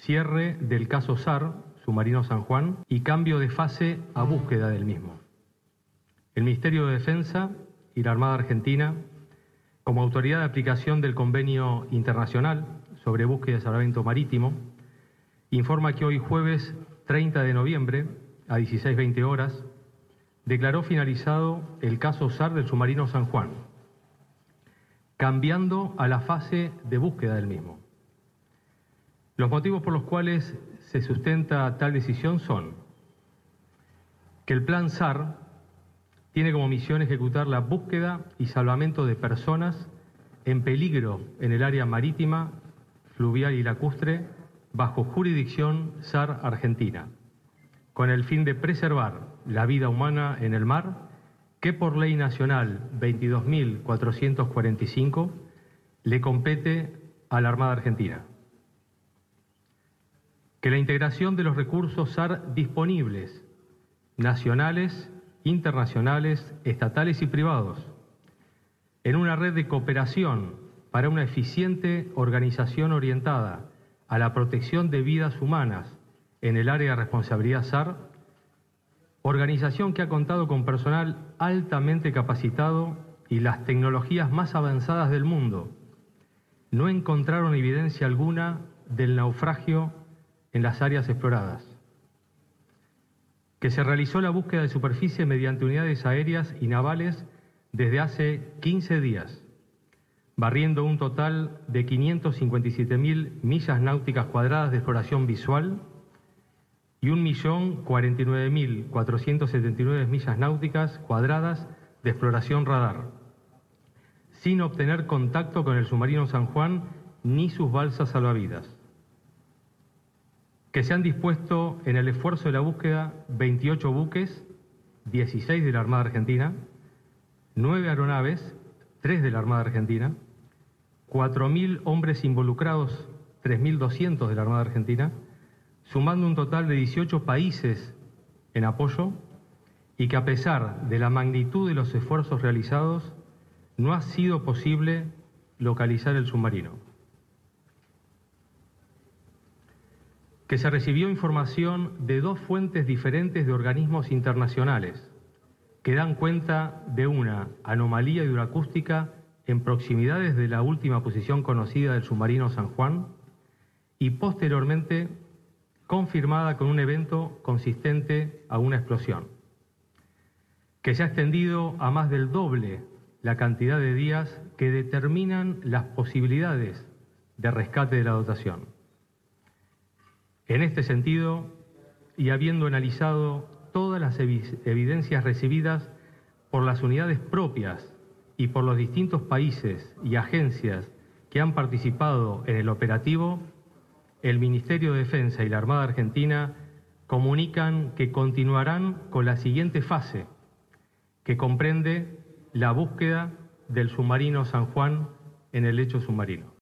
cierre del caso SAR, submarino San Juan, y cambio de fase a búsqueda del mismo. El Ministerio de Defensa y la Armada Argentina, como autoridad de aplicación del Convenio Internacional sobre Búsqueda y Salvamento Marítimo, informa que hoy jueves 30 de noviembre, a 16:20 horas, declaró finalizado el caso SAR del submarino San Juan, cambiando a la fase de búsqueda del mismo. Los motivos por los cuales se sustenta tal decisión son que el plan SAR tiene como misión ejecutar la búsqueda y salvamento de personas en peligro en el área marítima, fluvial y lacustre bajo jurisdicción SAR Argentina, con el fin de preservar la vida humana en el mar, que por Ley Nacional 22.445 le compete a la Armada Argentina. Que la integración de los recursos SAR disponibles, nacionales, internacionales, estatales y privados, en una red de cooperación para una eficiente organización orientada a la protección de vidas humanas en el área de responsabilidad SAR, organización que ha contado con personal altamente capacitado y las tecnologías más avanzadas del mundo, no encontraron evidencia alguna del naufragio en las áreas exploradas. Que se realizó la búsqueda de superficie mediante unidades aéreas y navales desde hace 15 días, barriendo un total de 557.000 millas náuticas cuadradas de exploración visual y 1.049.479 millas náuticas cuadradas de exploración radar, sin obtener contacto con el submarino San Juan ni sus balsas salvavidas. Que se han dispuesto en el esfuerzo de la búsqueda 28 buques, 16 de la Armada Argentina, 9 aeronaves, 3 de la Armada Argentina, 4.000 hombres involucrados, 3.200 de la Armada Argentina, sumando un total de 18 países en apoyo, y que a pesar de la magnitud de los esfuerzos realizados, no ha sido posible localizar el submarino. Que se recibió información de 2 fuentes diferentes de organismos internacionales que dan cuenta de una anomalía hidroacústica en proximidades de la última posición conocida del submarino San Juan y posteriormente confirmada con un evento consistente a una explosión, que se ha extendido a más del doble la cantidad de días que determinan las posibilidades de rescate de la dotación. En este sentido, y habiendo analizado todas las evidencias recibidas por las unidades propias y por los distintos países y agencias que han participado en el operativo, el Ministerio de Defensa y la Armada Argentina comunican que continuarán con la siguiente fase, que comprende la búsqueda del submarino San Juan en el lecho submarino.